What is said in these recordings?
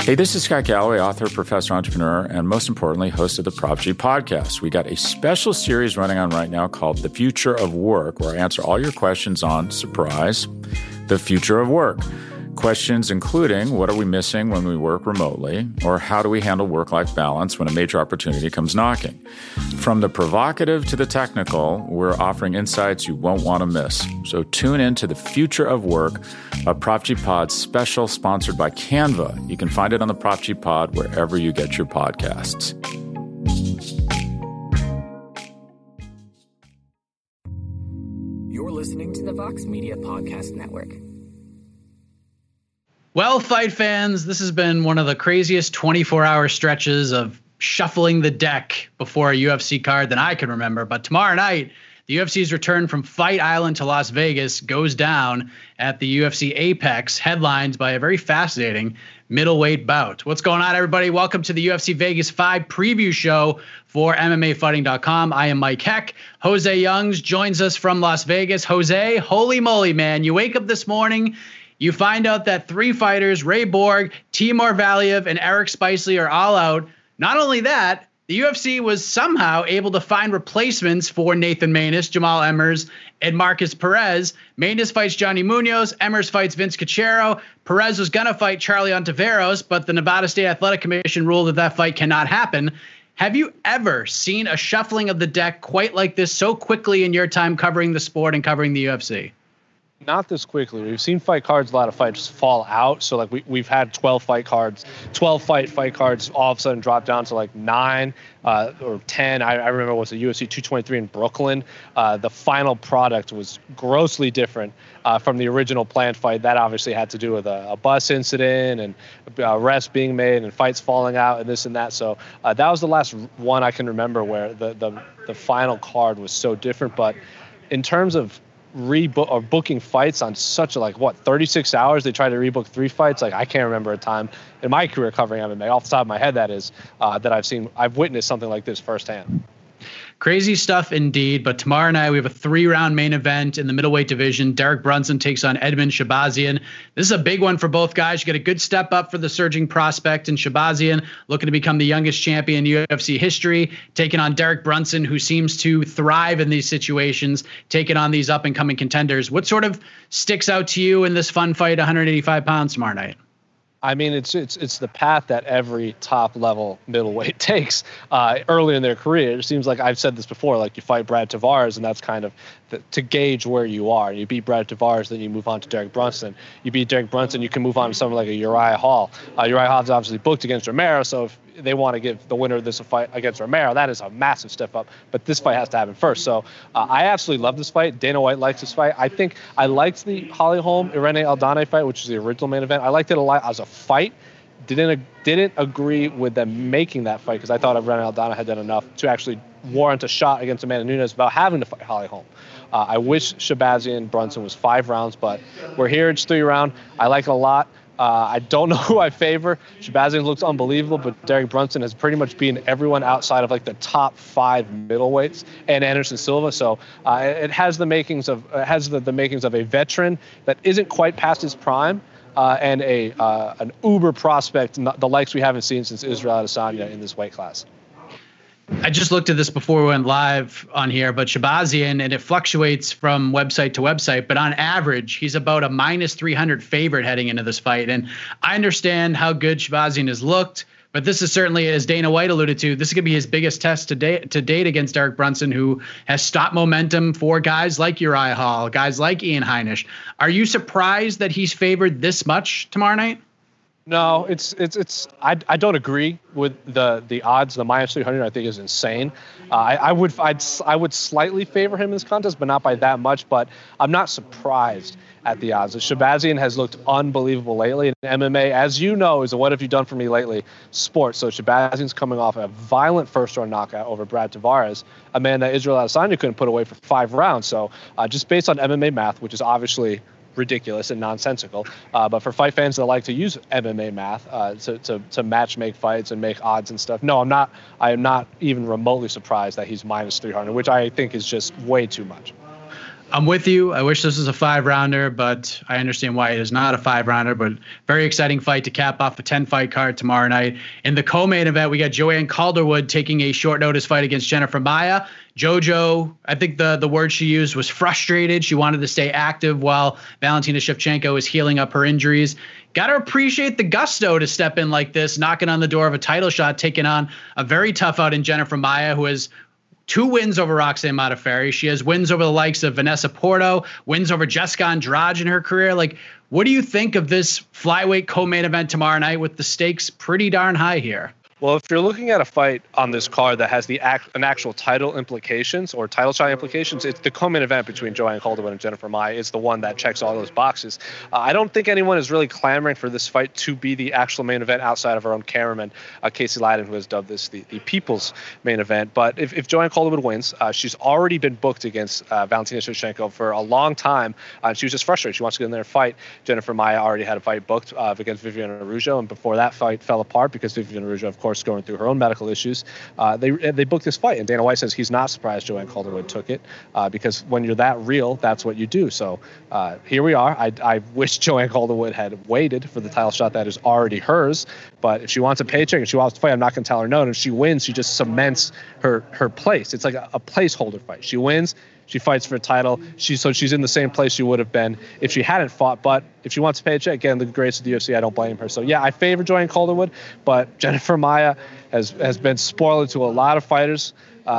Hey, this is Scott Galloway, author, professor, entrepreneur, and most importantly, host of the Prop G podcast. We got a special series running on right now called The Future of Work, where I answer all your questions on, surprise, the future of work. Questions including, what are we missing when we work remotely? Or how do we handle work-life balance when a major opportunity comes knocking? From the provocative to the technical, we're offering insights you won't want to miss. So tune in to The Future of Work, a Prop G Pod special sponsored by Canva. You can find it on the Prop G Pod wherever you get your podcasts. You're listening to the Vox Media Podcast Network. Well, fight fans, this has been one of the craziest 24-hour stretches of shuffling the deck before a UFC card than I can remember. But tomorrow night, the UFC's return from Fight Island to Las Vegas goes down at the UFC Apex, headlined by a very fascinating middleweight bout. What's going on, everybody? Welcome to the UFC Vegas 5 preview show for MMAfighting.com. I am Mike Heck. Jose Youngs joins us from Las Vegas. Jose, holy moly, man. You wake up this morning, you find out that 3 fighters, Ray Borg, Timur Valiev, and Eric Spicely are all out. Not only that, the UFC was somehow able to find replacements for Nathan Maness, Jamal Emmers, and Marcus Perez. Maness fights Johnny Munoz. Emmers fights Vince Cachero. Perez was going to fight Charlie Ontiveros, but the Nevada State Athletic Commission ruled that fight cannot happen. Have you ever seen a shuffling of the deck quite like this so quickly in your time covering the sport and covering the UFC? Not this quickly. We've seen fight cards, a lot of fights fall out. So like we've had 12 fight cards, 12 fight cards all of a sudden drop down to like 9 or 10. I remember it was the UFC 223 in Brooklyn. The final product was grossly different from the original planned fight. That obviously had to do with a bus incident and arrests being made and fights falling out and this and that. So that was the last one I can remember where the final card was so different. But in terms of booking fights on such a 36 hours, they try to rebook 3 fights. I can't remember a time in my career covering MMA off the top of my head that I've witnessed something like this firsthand. Crazy stuff indeed. But tomorrow night we have a 3-round main event in the middleweight division. Derek Brunson takes on Edmen Shahbazyan. This is a big one for both guys. You get a good step up for the surging prospect in Shahbazyan, looking to become the youngest champion in UFC history, taking on Derek Brunson, who seems to thrive in these situations, taking on these up and coming contenders. What sort of sticks out to you in this fun fight, 185 pounds tomorrow night? I mean, it's the path that every top level middleweight takes early in their career. It seems like I've said this before, like you fight Brad Tavares and that's kind of to gauge where you are. You beat Brad Tavares, then you move on to Derek Brunson. You beat Derek Brunson, you can move on to someone like a Uriah Hall. Uriah Hall's obviously booked against Romero, so if they want to give the winner of this a fight against Romero, that is a massive step up. But this fight has to happen first. So I absolutely love this fight. Dana White likes this fight. I think I liked the Holly Holm Irene Aldana fight, which is the original main event. I liked it a lot as a fight. Didn't agree with them making that fight because I thought Irene Aldana had done enough to actually warrant a shot against Amanda Nunes without having to fight Holly Holm. I wish Shahbazyan Brunson was 5 rounds, but we're here. It's 3 round. I like it a lot. I don't know who I favor. Shahbazyan looks unbelievable, but Derek Brunson has pretty much beaten everyone outside of the top 5 middleweights and Anderson Silva. So it has the makings of the makings of a veteran that isn't quite past his prime, and an uber prospect, the likes we haven't seen since Israel Adesanya in this weight class. I just looked at this before we went live on here, but Shahbazyan, and it fluctuates from website to website, but on average, he's about a -300 favorite heading into this fight. And I understand how good Shahbazyan has looked, but this is certainly, as Dana White alluded to, this is going to be his biggest test to date against Derek Brunson, who has stopped momentum for guys like Uriah Hall, guys like Ian Heinisch. Are you surprised that he's favored this much tomorrow night? No, I don't agree with the odds. The -300 I think is insane. I would slightly favor him in this contest, but not by that much. But I'm not surprised at the odds. Shahbazyan has looked unbelievable lately. And MMA, as you know, is a what have you done for me lately sport. So Shahbazyan's coming off a violent first-round knockout over Brad Tavares, a man that Israel Adesanya couldn't put away for 5 rounds. So just based on MMA math, which is obviously ridiculous and nonsensical, but for fight fans that like to use MMA math to match make fights and make odds and stuff, no, I am not even remotely surprised that he's -300, which I think is just way too much. I'm with you. I wish this was a 5-rounder, but I understand why it is not a 5-rounder. But very exciting fight to cap off a 10-fight card tomorrow night. In the co-main event, we got Joanne Calderwood taking a short notice fight against Jennifer Maia. JoJo, I think the word she used was frustrated. She wanted to stay active while Valentina Shevchenko was healing up her injuries. Got to appreciate the gusto to step in like this, knocking on the door of a title shot, taking on a very tough out in Jennifer Maia, who has 2 wins over Roxanne Modafferi. She has wins over the likes of Vanessa Porto, wins over Jessica Andrade in her career. Like, what do you think of this flyweight co-main event tomorrow night with the stakes pretty darn high here? Well, if you're looking at a fight on this card that has an actual title implications or title shot implications, it's the co-main event between Joanne Calderwood and Jennifer Maia is the one that checks all those boxes. I don't think anyone is really clamoring for this fight to be the actual main event outside of our own cameraman, Casey Leydon, who has dubbed this the people's main event. But if Joanne Calderwood wins, she's already been booked against Valentina Shevchenko for a long time. She was just frustrated. She wants to get in there and fight. Jennifer Maia already had a fight booked against Viviane Araújo, and before that fight fell apart because Viviane Araújo, of course, going through her own medical issues, they booked this fight, and Dana White says he's not surprised Joanne Calderwood took it because when you're that real, that's what you do. So here we are. I wish Joanne Calderwood had waited for the title shot that is already hers, but if she wants a paycheck and she wants to fight, I'm not going to tell her no. And if she wins, she just cements her place. It's like a placeholder fight. She wins, she fights for a title. She's in the same place she would have been if she hadn't fought. But if she wants a paycheck, again, the grace of the UFC, I don't blame her. So yeah, I favor Joanne Calderwood, but Jennifer Maia has been spoiled to a lot of fighters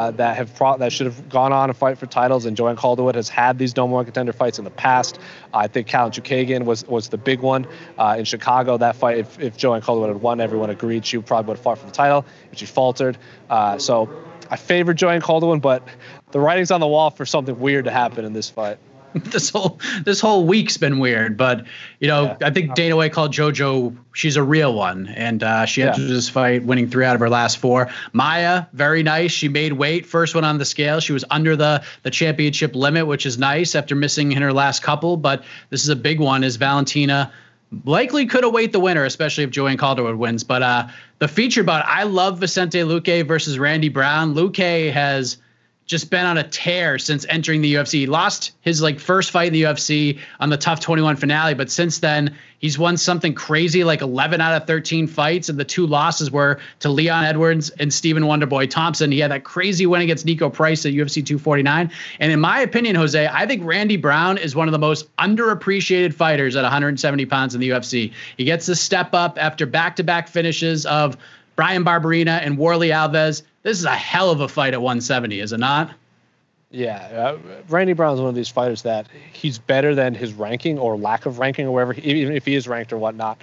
that should have gone on and fight for titles, and Joanne Calderwood has had these No More Contender fights in the past. I think Callum Chukagian was the big one in Chicago. That fight, if Joanne Calderwood had won, everyone agreed she probably would have fought for the title, but she faltered. So I favor Joanne Calderwood, but the writing's on the wall for something weird to happen in this fight. This whole week's been weird, but I think Dana White called JoJo, she's a real one, and she entered this fight winning 3 out of her last 4. Maia, very nice. She made weight, first one on the scale. She was under the championship limit, which is nice after missing in her last couple, but this is a big one as Valentina likely could await the winner, especially if Joanne Calderwood wins. But the feature bout, I love Vicente Luque versus Randy Brown. Luque has just been on a tear since entering the UFC. He lost his first fight in the UFC on the TUF 21 finale, but since then he's won something crazy like 11 out of 13 fights, and the 2 losses were to Leon Edwards and Stephen Wonderboy Thompson. He had that crazy win against Nico Price at UFC 249. And in my opinion, Jose, I think Randy Brown is one of the most underappreciated fighters at 170 pounds in the UFC. He gets the step up after back-to-back finishes of Brian Barberena and Warley Alves. This is a hell of a fight at 170, is it not? Yeah, Randy Brown's one of these fighters that he's better than his ranking or lack of ranking or wherever, even if he is ranked or whatnot.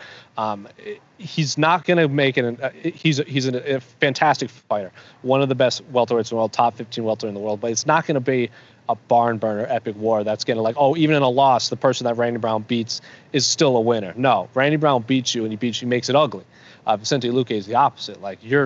He's not going to make it. He's a fantastic fighter, one of the best welterweights in the world, top 15 welter in the world. But it's not going to be a barn burner, epic war that's going to even in a loss, the person that Randy Brown beats is still a winner. No, Randy Brown beats you, and he makes it ugly. Vicente Luque is the opposite.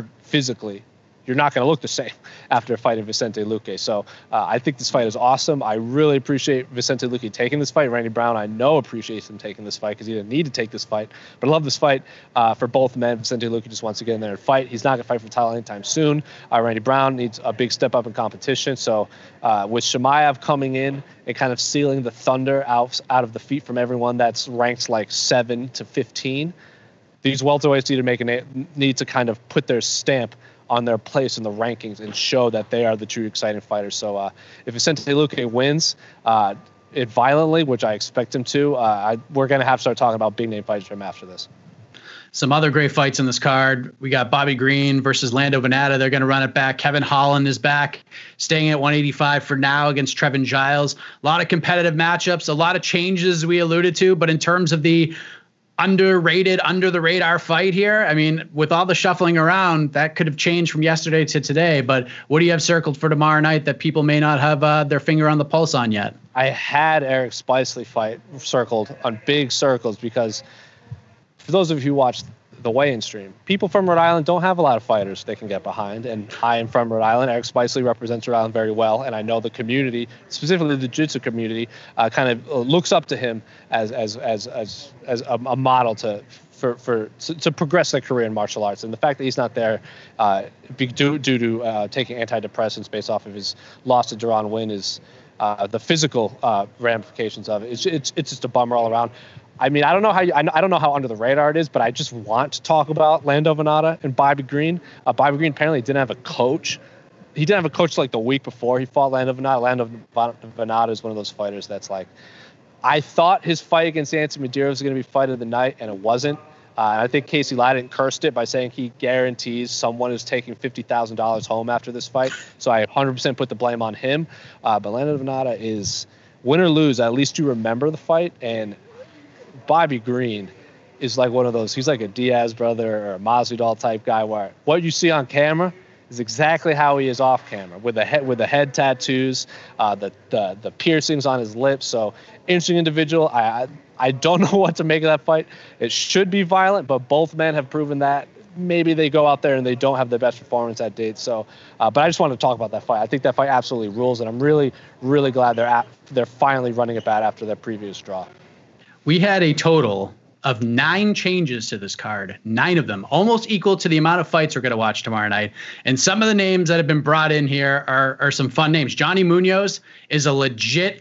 You're not going to look the same after fighting Vicente Luque. So I think this fight is awesome. I really appreciate Vicente Luque taking this fight. Randy Brown, I know, appreciates him taking this fight because he didn't need to take this fight. But I love this fight for both men. Vicente Luque just wants to get in there and fight. He's not going to fight for the title anytime soon. Randy Brown needs a big step up in competition. So with Chimaev coming in and kind of sealing the thunder out of the feet from everyone that's ranked 7 to 15, these welterweights need to kind of put their stamp on their place in the rankings and show that they are the true exciting fighters. So if Vicente Luque wins it violently, which I expect him to, we're going to have to start talking about big name fights for him after this. Some other great fights in this card. We got Bobby Green versus Lando Venata. They're going to run it back. Kevin Holland is back, staying at 185 for now against Trevin Giles. A lot of competitive matchups, a lot of changes we alluded to, but in terms of the underrated, under the radar fight here, I mean, with all the shuffling around, that could have changed from yesterday to today. But what do you have circled for tomorrow night that people may not have their finger on the pulse on yet? I had Eric Spicely fight circled on big circles because for those of you who watch the weigh-in stream, people from Rhode Island don't have a lot of fighters they can get behind, and I am from Rhode Island. Eric Spicely represents Rhode Island very well, and I know the community, specifically the jiu-jitsu community, kind of looks up to him as a model to progress their career in martial arts. And the fact that he's not there due to taking antidepressants based off of his loss to Deron Winn is the physical ramifications of it. It's just a bummer all around. I mean, I don't know how under the radar it is, but I just want to talk about Lando Venata and Bobby Green. Bobby Green apparently didn't have a coach. He didn't have a coach like the week before he fought Lando Venata. Lando Venata is one of those fighters that's like, I thought his fight against Anthony Medeiros was going to be fight of the night, and it wasn't. And I think Casey Ladden cursed it by saying he guarantees someone is taking $50,000 home after this fight. So I 100% put the blame on him. But Lando Venata is, win or lose, at least you remember the fight. And Bobby Green is like one of those, he's like a Diaz brother or a Masvidal type guy where what you see on camera is exactly how he is off camera, with the head tattoos, the piercings on his lips. So interesting individual. I don't know what to make of that fight. It should be violent, but both men have proven that maybe they go out there and they don't have the best performance at date. So, but I just wanted to talk about that fight. I think that fight absolutely rules, and I'm really, really glad they're finally running it back after their previous draw. We had a total of 9 changes to this card, 9 of them, almost equal to the amount of fights we're going to watch tomorrow night. And some of the names that have been brought in here are some fun names. Johnny Munoz is a legit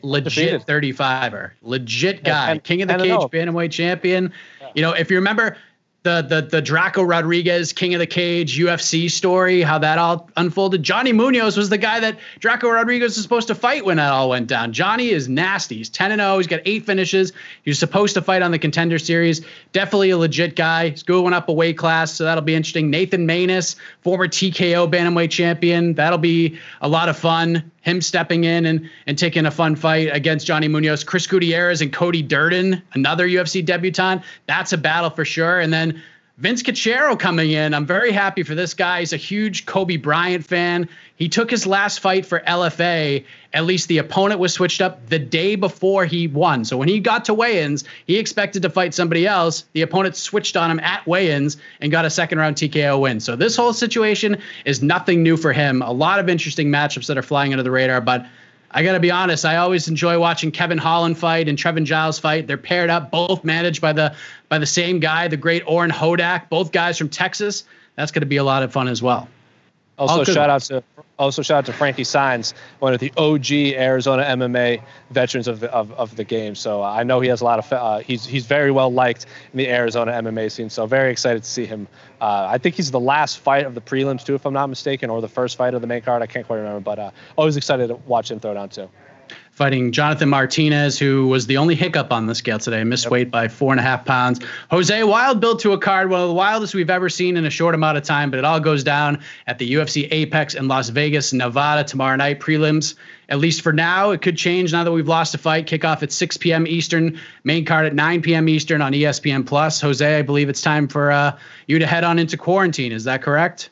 35er, legit guy, king of the cage, bantamweight champion. Yeah. You know, if you remember the Draco Rodriguez King of the Cage UFC story, how that all unfolded. Johnny Munoz was the guy that Draco Rodriguez was supposed to fight when that all went down. Johnny is nasty. He's 10-0. He's got 8 finishes. He was supposed to fight on the Contender Series. Definitely a legit guy. He's going up a weight class, so that'll be interesting. Nathan Maness, former TKO bantamweight champion. That'll be a lot of fun. Him stepping in and taking a fun fight against Johnny Munoz. Chris Gutierrez and Cody Durden, another UFC debutant. That's a battle for sure. And then Vince Cachero coming in. I'm very happy for this guy. He's a huge Kobe Bryant fan. He took his last fight for LFA. At least the opponent was switched up the day before he won. So when he got to weigh-ins, he expected to fight somebody else. The opponent switched on him at weigh-ins and got a second-round TKO win. So this whole situation is nothing new for him. A lot of interesting matchups that are flying under the radar, but I got to be honest, I always enjoy watching Kevin Holland fight and Trevin Giles fight. They're paired up, both managed by the same guy, the great Orrin Hodak, both guys from Texas. That's going to be a lot of fun as well. Also, shout out to Frankie Saenz, one of the OG Arizona MMA veterans of the game. So I know he has a lot of he's very well liked in the Arizona MMA scene. So very excited to see him. I think he's the last fight of the prelims too, if I'm not mistaken, or the first fight of the main card. I can't quite remember, but always excited to watch him throw down too. Fighting Jonathan Martinez, who was the only hiccup on the scale today, missed weight by 4.5 pounds. Jose Wild built to a card, one of the wildest we've ever seen in a short amount of time, but it all goes down at the UFC Apex in Las Vegas, Nevada tomorrow night. Prelims, at least for now. It could change now that we've lost a fight. Kickoff at 6 p.m. Eastern, main card at 9 p.m. Eastern on ESPN+. Jose, I believe it's time for you to head on into quarantine. Is that correct?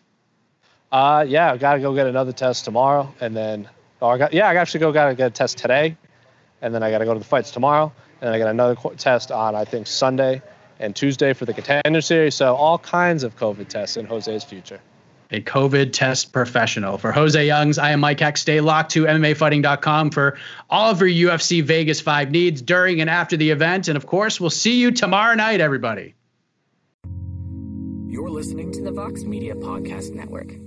Yeah, I got to go get another test tomorrow, and then I got to get a test today, and then I got to go to the fights tomorrow, and I got another test on, I think, Sunday and Tuesday for the Contender Series. So all kinds of COVID tests in Jose's future. A COVID test professional. For Jose Youngs, I am Mike Heck. Stay locked to MMAfighting.com for all of your UFC Vegas 5 needs during and after the event. And, of course, we'll see you tomorrow night, everybody. You're listening to the Vox Media Podcast Network.